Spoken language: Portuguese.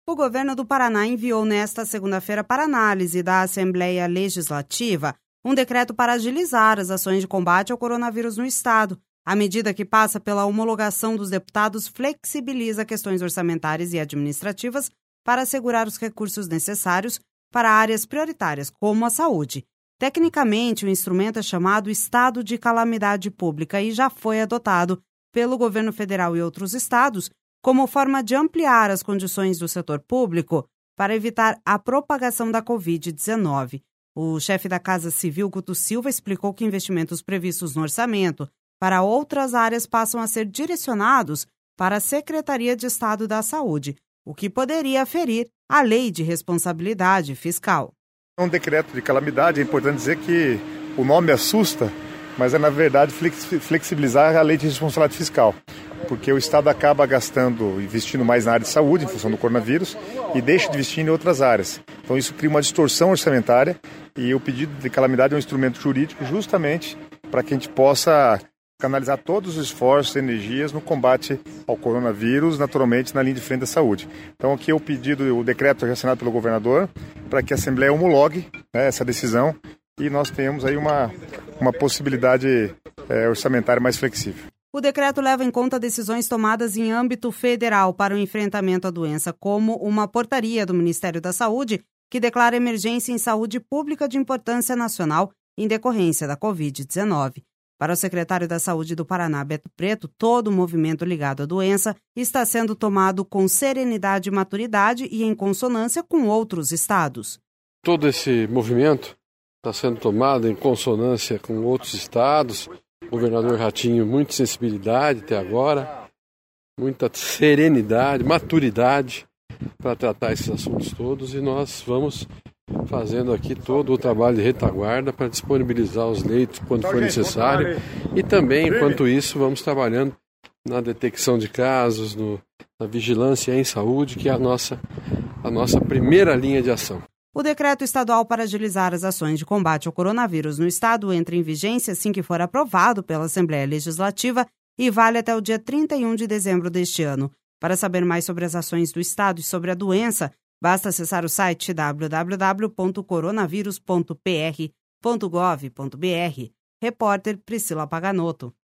O governo do Paraná enviou nesta segunda-feira para análise da Assembleia Legislativa um decreto para agilizar as ações de combate ao coronavírus no estado. A medida, que passa pela homologação dos deputados, flexibiliza questões orçamentárias e administrativas para assegurar os recursos necessários para áreas prioritárias, como a saúde. Tecnicamente, o instrumento é chamado Estado de Calamidade Pública e já foi adotado pelo governo federal e outros estados como forma de ampliar as condições do setor público para evitar a propagação da Covid-19. O chefe da Casa Civil, Guto Silva, explicou que investimentos previstos no orçamento para outras áreas passam a ser direcionados para a Secretaria de Estado da Saúde, o que poderia ferir a Lei de Responsabilidade Fiscal. É um decreto de calamidade, é importante dizer que o nome assusta, mas é, na verdade, flexibilizar a Lei de Responsabilidade Fiscal, porque o Estado acaba gastando, investindo mais na área de saúde, em função do coronavírus, e deixa de investir em outras áreas. Então isso cria uma distorção orçamentária, e o pedido de calamidade é um instrumento jurídico justamente para que a gente possa canalizar todos os esforços e energias no combate ao coronavírus, naturalmente na linha de frente da saúde. Então aqui é o pedido, o decreto é assinado pelo governador, para que a Assembleia homologue, essa decisão, e nós tenhamos aí uma possibilidade orçamentária mais flexível. O decreto leva em conta decisões tomadas em âmbito federal para o enfrentamento à doença, como uma portaria do Ministério da Saúde que declara emergência em saúde pública de importância nacional em decorrência da Covid-19. Para o secretário da Saúde do Paraná, Beto Preto, todo o movimento ligado à doença está sendo tomado com serenidade e maturidade e em consonância com outros estados. Todo esse movimento está sendo tomado em consonância com outros estados. O governador Ratinho, muita sensibilidade até agora, muita serenidade, maturidade para tratar esses assuntos todos, e nós vamos fazendo aqui todo o trabalho de retaguarda para disponibilizar os leitos quando for necessário, e também, enquanto isso, vamos trabalhando na detecção de casos, na vigilância em saúde, que é a nossa primeira linha de ação. O decreto estadual para agilizar as ações de combate ao coronavírus no estado entra em vigência assim que for aprovado pela Assembleia Legislativa e vale até o dia 31 de dezembro deste ano. Para saber mais sobre as ações do estado e sobre a doença, basta acessar o site www.coronavírus.pr.gov.br. Repórter Priscila Paganotto.